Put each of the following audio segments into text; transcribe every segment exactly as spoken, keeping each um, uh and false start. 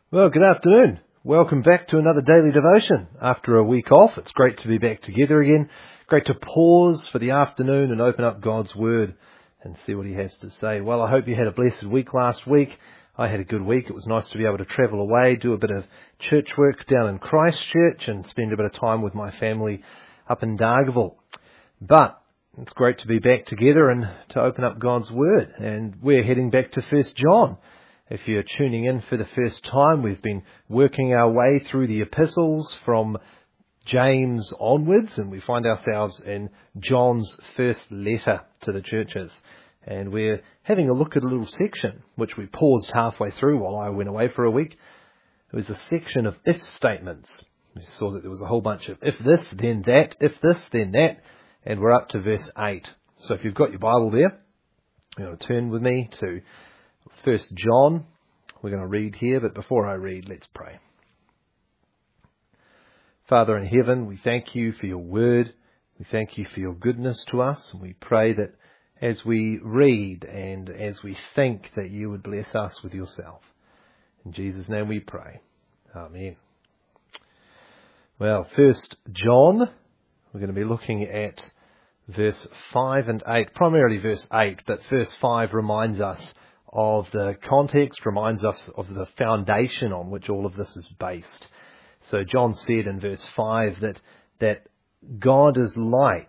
Well, good afternoon. Welcome back to another daily devotion. After a week off, it's great to be back together again. Great to pause for the afternoon and open up God's Word and see what He has to say. Well, I hope you had a blessed week last week. I had a good week. It was nice to be able to travel away, do a bit of church work down in Christchurch and spend a bit of time with my family up in Dargaville. But it's great to be back together and to open up God's Word. And we're heading back to First John. If you're tuning in for the first time, we've been working our way through the epistles from James onwards, and we find ourselves in John's first letter to the churches. And we're having a look at a little section, which we paused halfway through while I went away for a week. It was a section of if statements. We saw that there was a whole bunch of if this, then that, if this, then that, and we're up to verse eight. So if you've got your Bible there, you're going to turn with me to First John. We're going to read here, but before I read, let's pray. Father in heaven, we thank you for your word. We thank you for your goodness to us. And we pray that as we read and as we think, that you would bless us with yourself. In Jesus' name we pray. Amen. Well, First John, we're going to be looking at verse five and eight, primarily verse eight, but verse five reminds us of the context, reminds us of the foundation on which all of this is based. So John said in verse five that, that God is light.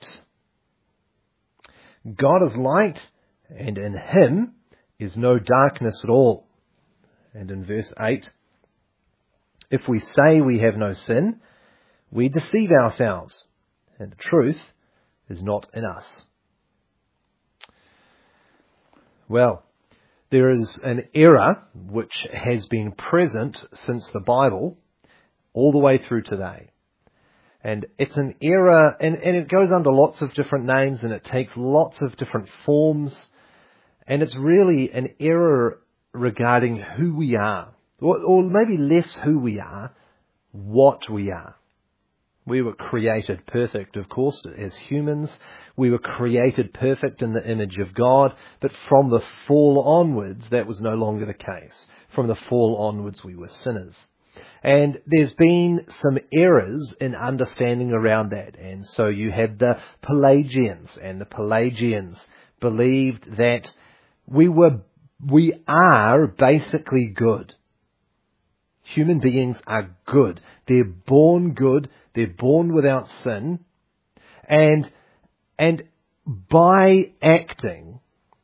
God is light, and in him is no darkness at all. And in verse eight, if we say we have no sin, we deceive ourselves, and the truth is not in us. Well, there is an error which has been present since the Bible all the way through today. And it's an error, and, and it goes under lots of different names and it takes lots of different forms. And it's really an error regarding who we are, or, or maybe less who we are, what we are. We were created perfect, of course, as humans. We were created perfect in the image of God. But from the fall onwards, that was no longer the case. From the fall onwards, we were sinners. And there's been some errors in understanding around that. And so you had the Pelagians, and the Pelagians believed that we were, we are basically good. Human beings are good. They're born good. They're born without sin. And, and by acting,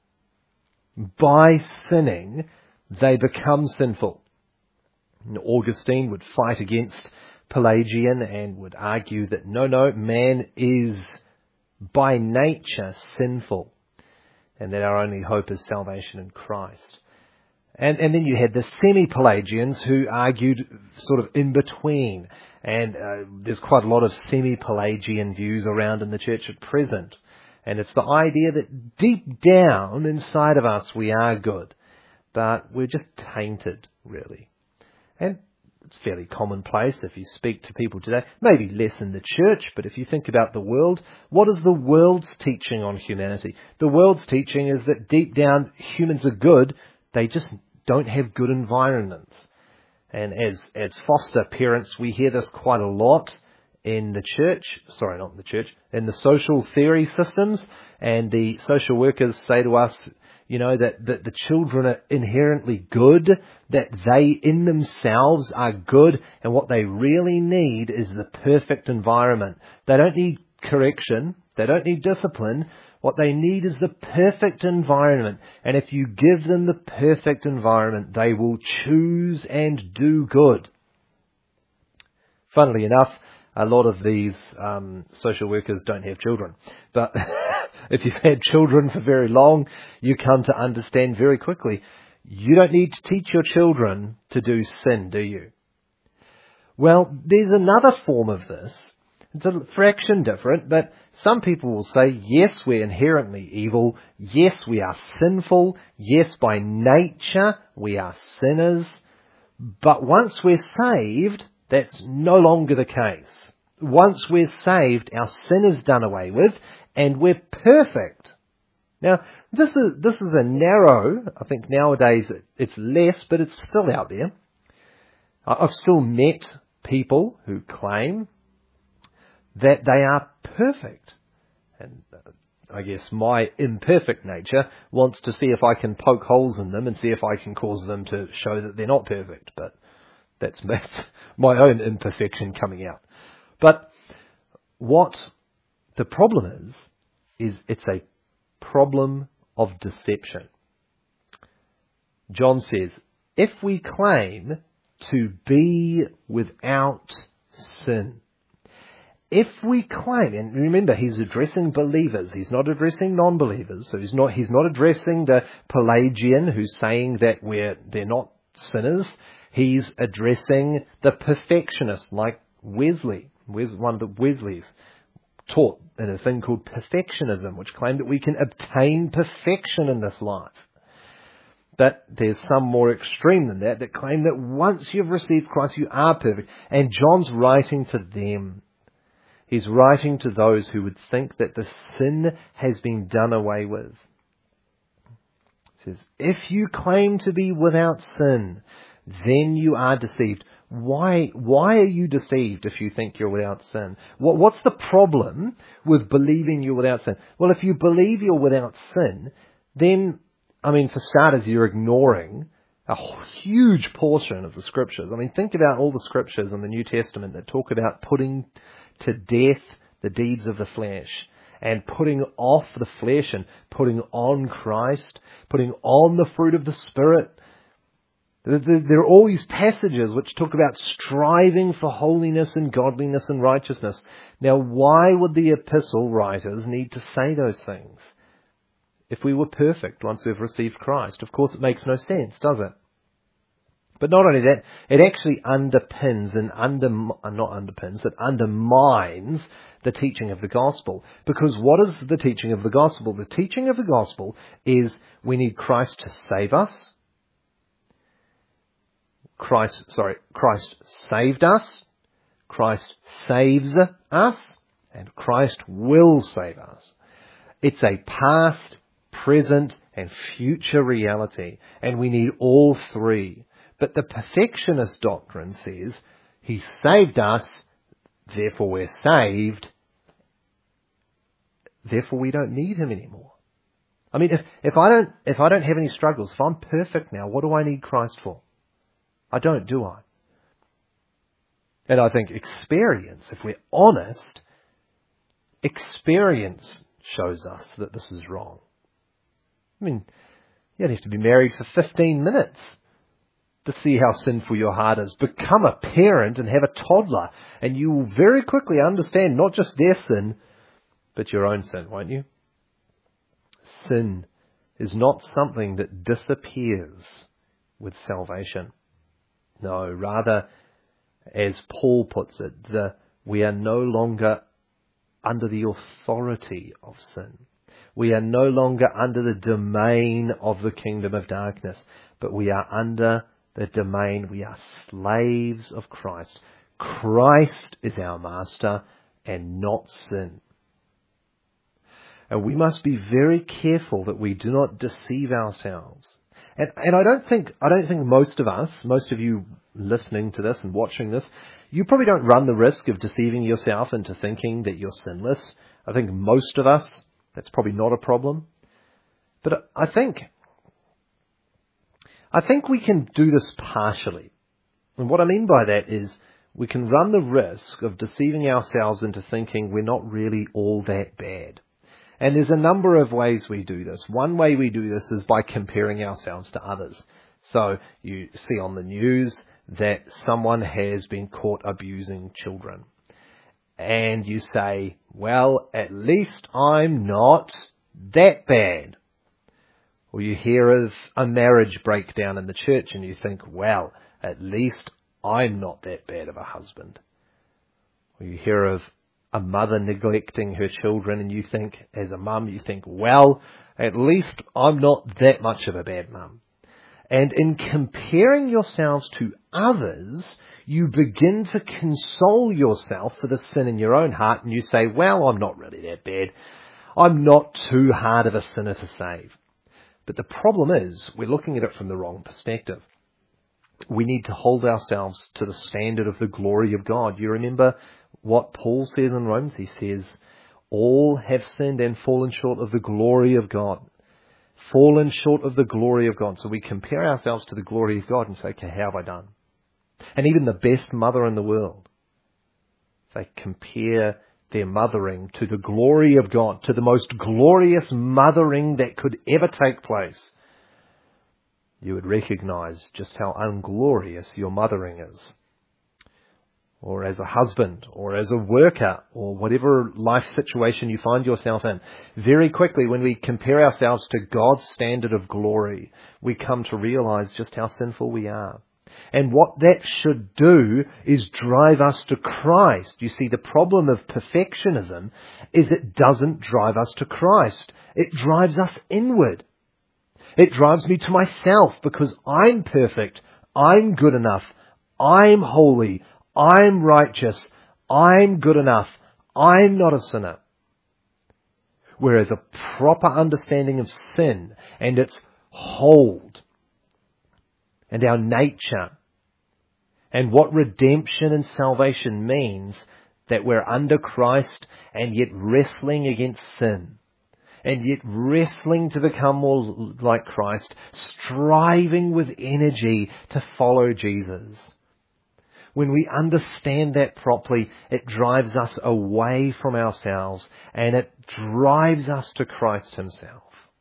by sinning, they become sinful. And Augustine would fight against Pelagian and would argue that no, no, man is by nature sinful, and that our only hope is salvation in Christ. And, and then you had the semi-Pelagians who argued sort of in between. And uh, there's quite a lot of semi-Pelagian views around in the church at present. And it's the idea that deep down inside of us we are good, but we're just tainted, really. And it's fairly commonplace if you speak to people today, maybe less in the church, but if you think about the world, what is the world's teaching on humanity? The world's teaching is that deep down humans are good. They just don't have good environments. And as as foster parents, we hear this quite a lot in the church. Sorry, not in the church. In the social theory systems. And the social workers say to us, you know, that, that the children are inherently good, that they in themselves are good, and what they really need is the perfect environment. They don't need correction. They don't need discipline. What they need is the perfect environment. And if you give them the perfect environment, they will choose and do good. Funnily enough, a lot of these um, social workers don't have children. But if you've had children for very long, you come to understand very quickly, you don't need to teach your children to do sin, do you? Well, there's another form of this. It's a fraction different, but some people will say, yes, we're inherently evil. Yes, we are sinful. Yes, by nature, we are sinners. But once we're saved, that's no longer the case. Once we're saved, our sin is done away with, and we're perfect. Now, this is this is a narrow, I think nowadays it's less, but it's still out there. I've still met people who claim that they are perfect. And uh, I guess my imperfect nature wants to see if I can poke holes in them and see if I can cause them to show that they're not perfect. But that's, that's my own imperfection coming out. But what the problem is, is it's a problem of deception. John says, if we claim to be without sin, if we claim, and remember, he's addressing believers, he's not addressing non-believers, so he's not, he's not addressing the Pelagian who's saying that we're, they're not sinners. He's addressing the perfectionist like Wesley, one of the Wesleys taught in a thing called perfectionism, which claimed that we can obtain perfection in this life. But there's some more extreme than that that claim that once you've received Christ, you are perfect. And John's writing to them. He's writing to those who would think that the sin has been done away with. He says, if you claim to be without sin, then you are deceived. Why, why are you deceived if you think you're without sin? What, what's the problem with believing you're without sin? Well, if you believe you're without sin, then, I mean, for starters, you're ignoring a huge portion of the Scriptures. I mean, think about all the Scriptures in the New Testament that talk about putting to death the deeds of the flesh and putting off the flesh and putting on Christ, putting on the fruit of the Spirit. There are all these passages which talk about striving for holiness and godliness and righteousness. Now, why would the epistle writers need to say those things? If we were perfect once we've received Christ, of course it makes no sense, does it? But not only that, it actually underpins and under, not underpins, it undermines the teaching of the gospel. Because what is the teaching of the gospel? The teaching of the gospel is we need Christ to save us. Christ, sorry, Christ saved us. Christ saves us. And Christ will save us. It's a past, present, and future reality. And we need all three. But the perfectionist doctrine says, He saved us, therefore we're saved, therefore we don't need Him anymore. I mean, if, if I don't, if I don't have any struggles, if I'm perfect now, what do I need Christ for? I don't, do I? And I think experience, if we're honest, experience shows us that this is wrong. I mean, you don't have to be married for fifteen minutes to see how sinful your heart is. Become a parent and have a toddler, and you will very quickly understand not just their sin, but your own sin, won't you? Sin is not something that disappears with salvation. No, rather, as Paul puts it, the, we are no longer under the authority of sin. We are no longer under the domain of the kingdom of darkness, but we are under the domain, we are slaves of Christ. Christ is our master and not sin. And we must be very careful that we do not deceive ourselves. And, and I don't think, I don't think most of us, most of you listening to this and watching this, you probably don't run the risk of deceiving yourself into thinking that you're sinless. I think most of us, that's probably not a problem. But I think, I think we can do this partially. And what I mean by that is we can run the risk of deceiving ourselves into thinking we're not really all that bad. And there's a number of ways we do this. One way we do this is by comparing ourselves to others. So you see on the news that someone has been caught abusing children. And you say, well, at least I'm not that bad. Or you hear of a marriage breakdown in the church and you think, well, at least I'm not that bad of a husband. Or you hear of a mother neglecting her children and you think, as a mum, you think, well, at least I'm not that much of a bad mum. And in comparing yourselves to others, you begin to console yourself for the sin in your own heart and you say, well, I'm not really that bad. I'm not too hard of a sinner to save. But the problem is, we're looking at it from the wrong perspective. We need to hold ourselves to the standard of the glory of God. You remember what Paul says in Romans? He says, all have sinned and fallen short of the glory of God. Fallen short of the glory of God. So we compare ourselves to the glory of God and say, okay, how have I done? And even the best mother in the world, they compare their mothering to the glory of God, to the most glorious mothering that could ever take place. You would recognize just how unglorious your mothering is. Or as a husband, or as a worker, or whatever life situation you find yourself in. Very quickly, when we compare ourselves to God's standard of glory, we come to realize just how sinful we are. And what that should do is drive us to Christ. You see, the problem of perfectionism is it doesn't drive us to Christ. It drives us inward. It drives me to myself because I'm perfect. I'm good enough. I'm holy. I'm righteous. I'm good enough. I'm not a sinner. Whereas a proper understanding of sin and its hold and our nature and what redemption and salvation means, that we're under Christ and yet wrestling against sin and yet wrestling to become more like Christ, striving with energy to follow Jesus. When we understand that properly, it drives us away from ourselves and it drives us to Christ himself.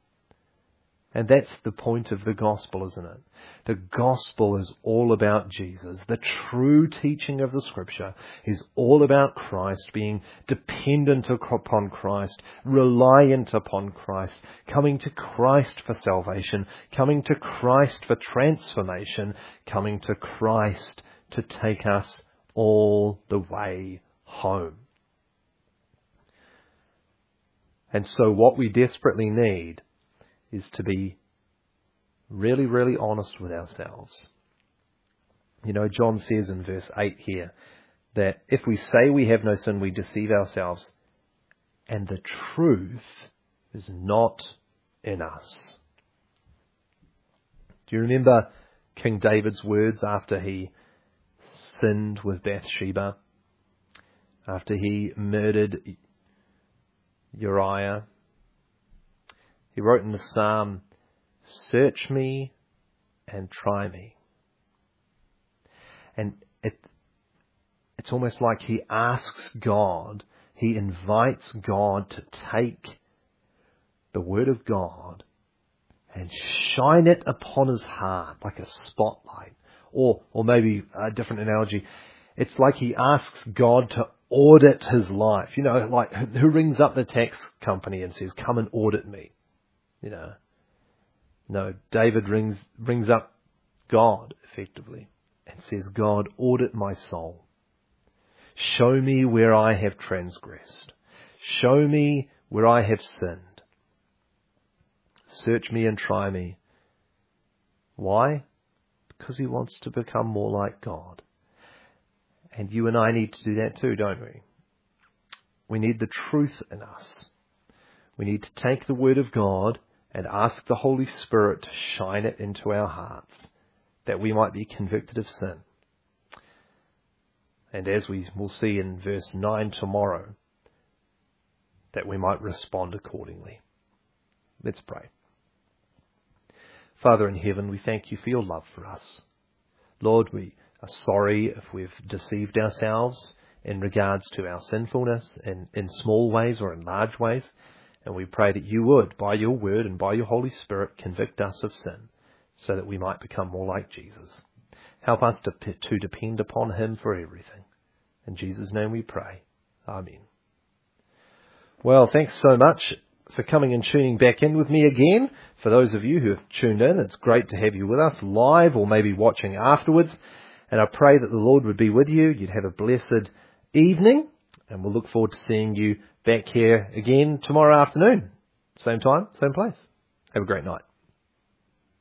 And that's the point of the gospel, isn't it? The gospel is all about Jesus. The true teaching of the scripture is all about Christ, being dependent upon Christ, reliant upon Christ, coming to Christ for salvation, coming to Christ for transformation, coming to Christ to take us all the way home. And so what we desperately need is to be really, really honest with ourselves. You know, John says in verse eight here that if we say we have no sin, we deceive ourselves, and the truth is not in us. Do you remember King David's words after he sinned with Bathsheba, after he murdered Uriah? He wrote in the Psalm, "Search me and try me." And it, it's almost like he asks God, he invites God to take the Word of God and shine it upon his heart like a spotlight. Or, or maybe a different analogy, it's like he asks God to audit his life. You know, like who rings up the tax company and says, "Come and audit me"? You know, no, David rings, brings up God effectively and says, "God, audit my soul. Show me where I have transgressed. Show me where I have sinned. Search me and try me." Why? Because he wants to become more like God. And you and I need to do that too, don't we? We need the truth in us. We need to take the Word of God and ask the Holy Spirit to shine it into our hearts, that we might be convicted of sin. And as we will see in verse nine tomorrow, that we might respond accordingly. Let's pray. Father in heaven, we thank you for your love for us. Lord, we are sorry if we've deceived ourselves in regards to our sinfulness in, in small ways or in large ways. And we pray that you would, by your word and by your Holy Spirit, convict us of sin so that we might become more like Jesus. Help us to, to depend upon him for everything. In Jesus' name we pray. Amen. Well, thanks so much for coming and tuning back in with me again. For those of you who have tuned in, it's great to have you with us live or maybe watching afterwards. And I pray that the Lord would be with you. You'd have a blessed evening. And we'll look forward to seeing you back here again tomorrow afternoon. Same time, same place. Have a great night.